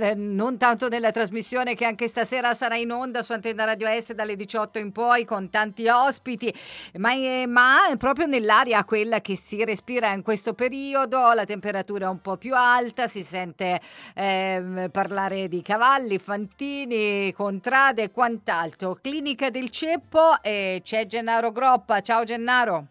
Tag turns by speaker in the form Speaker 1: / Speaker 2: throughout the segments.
Speaker 1: non tanto nella trasmissione che anche stasera sarà in onda su Antenna Radio S dalle 18 in poi con tanti ospiti, ma proprio nell'aria quella che si respira in questo periodo. La temperatura è un po' più alta, si sente parlare di cavalli, fantini, contrade e quant'altro. Clinica del Ceppo, c'è Gennaro Groppa. Ciao Gennaro.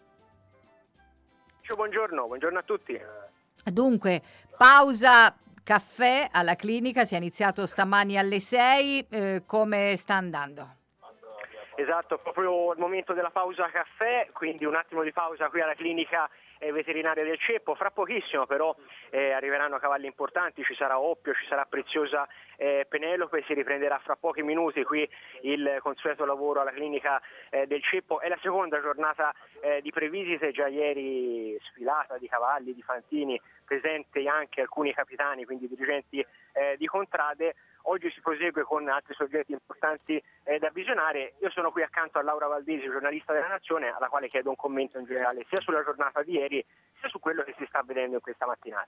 Speaker 2: Buongiorno a tutti.
Speaker 1: Dunque, pausa caffè alla clinica, si è iniziato stamani alle 6, come sta andando?
Speaker 2: Esatto, proprio il momento della pausa caffè, quindi un attimo di pausa qui alla clinica veterinaria del Ceppo. Fra pochissimo però arriveranno cavalli importanti, ci sarà Oppio, ci sarà Preziosa Penelope, si riprenderà fra pochi minuti qui il consueto lavoro alla clinica del Ceppo. È la seconda giornata di previsite, già ieri sfilata di cavalli, di fantini, presenti anche alcuni capitani, quindi dirigenti di contrade. Oggi si prosegue con altri soggetti importanti da visionare. Io sono qui accanto a Laura Valdesi, giornalista della Nazione, alla quale chiedo un commento in generale sia sulla giornata di ieri sia su quello che si sta vedendo in questa mattinata.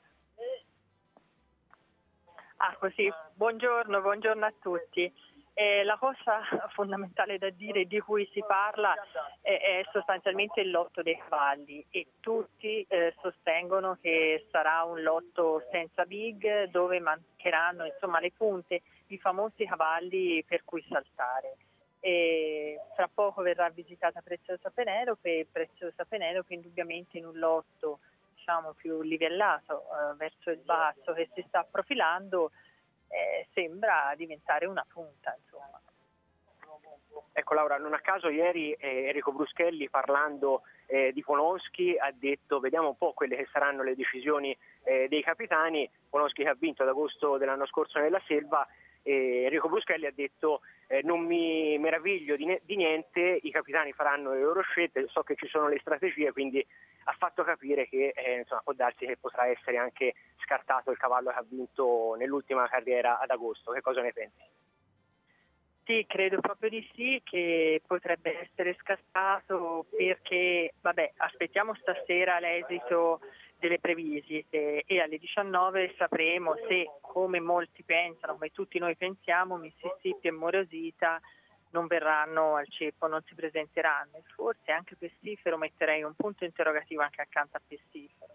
Speaker 3: Così. Buongiorno a tutti. La cosa fondamentale da dire, di cui si parla, è sostanzialmente il lotto dei cavalli, e tutti sostengono che sarà un lotto senza big, dove mancheranno le punte di famosi cavalli per cui saltare. E fra poco verrà visitata Preziosa Penelope indubbiamente in un lotto più livellato verso il basso che si sta profilando. Sembra diventare una punta, insomma.
Speaker 2: Ecco Laura, non a caso ieri Enrico Bruschelli, parlando di Polonsky, ha detto vediamo un po' quelle che saranno le decisioni dei capitani. Polonsky che ha vinto ad agosto dell'anno scorso nella Selva, Enrico Bruschelli ha detto non mi meraviglio di niente, i capitani faranno le loro scelte, so che ci sono le strategie, quindi ha fatto capire che può darsi che potrà essere anche scartato il cavallo che ha vinto nell'ultima carriera ad agosto. Che cosa ne pensi?
Speaker 3: Sì, credo proprio di sì, che potrebbe essere scartato, perché aspettiamo stasera l'esito delle previsite e alle 19 sapremo se, come molti pensano, come tutti noi pensiamo, Mississippi e Morosita non verranno al Ceppo, non si presenteranno. E forse anche Pestifero, metterei un punto interrogativo anche accanto a Pestifero.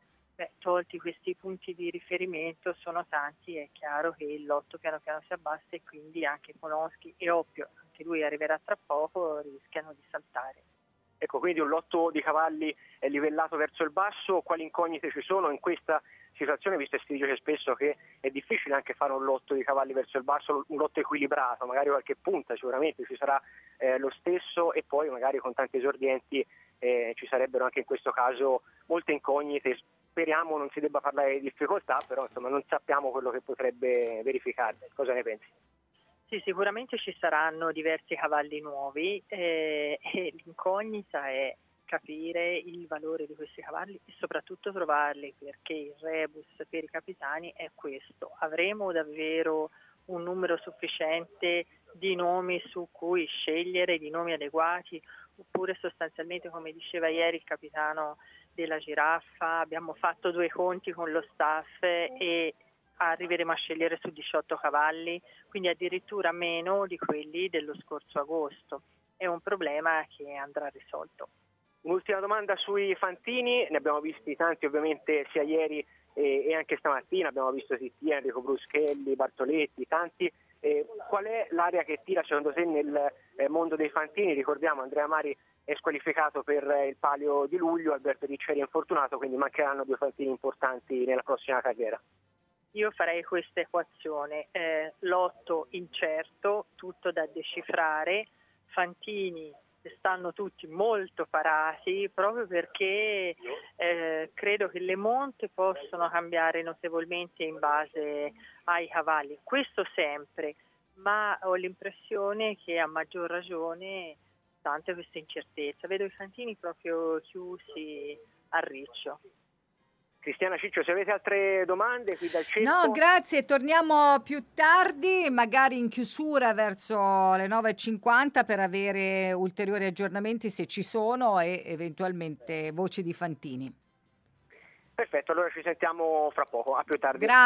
Speaker 3: Tolti questi punti di riferimento, sono tanti, è chiaro che il lotto piano piano si abbassa, e quindi anche Polonsky e Oppio, anche lui arriverà tra poco, rischiano di saltare.
Speaker 2: Ecco, quindi un lotto di cavalli livellato verso il basso. Quali incognite ci sono in questa situazione, visto che si dice spesso che è difficile anche fare un lotto di cavalli verso il basso, un lotto equilibrato, magari qualche punta sicuramente ci sarà lo stesso, e poi magari con tanti esordienti ci sarebbero anche in questo caso molte incognite. Speriamo non si debba parlare di difficoltà, però non sappiamo quello che potrebbe verificarsi. Cosa ne pensi?
Speaker 3: Sì, sicuramente ci saranno diversi cavalli nuovi, e l'incognita è capire il valore di questi cavalli e soprattutto trovarli, perché il rebus per i capitani è questo: avremo davvero un numero sufficiente di nomi su cui scegliere, di nomi adeguati, oppure sostanzialmente, come diceva ieri il capitano della Giraffa, abbiamo fatto 2 conti con lo staff e arriveremo a scegliere su 18 cavalli, quindi addirittura meno di quelli dello scorso agosto. È un problema che andrà risolto.
Speaker 2: Un'ultima domanda sui fantini, ne abbiamo visti tanti ovviamente sia ieri e anche stamattina, abbiamo visto Tittia, Enrico Bruschelli, Bartoletti, tanti. Qual è l'area che tira secondo te nel mondo dei fantini? Ricordiamo, Andrea Mari è squalificato per il palio di luglio, Alberto Ricceri è infortunato, quindi mancheranno 2 fantini importanti nella prossima carriera.
Speaker 3: Io farei questa equazione: lotto incerto, tutto da decifrare, fantini stanno tutti molto parati, proprio perché credo che le monte possono cambiare notevolmente in base ai cavalli, questo sempre, ma ho l'impressione che a maggior ragione, tante queste incertezze, vedo i fantini proprio chiusi a riccio.
Speaker 2: Cristiana Ciccio, se avete altre domande qui dal Ceppo...
Speaker 1: No, grazie, torniamo più tardi, magari in chiusura verso le 9:50, per avere ulteriori aggiornamenti se ci sono, e eventualmente voci di fantini.
Speaker 2: Perfetto, allora ci sentiamo fra poco, a più tardi.
Speaker 1: Grazie.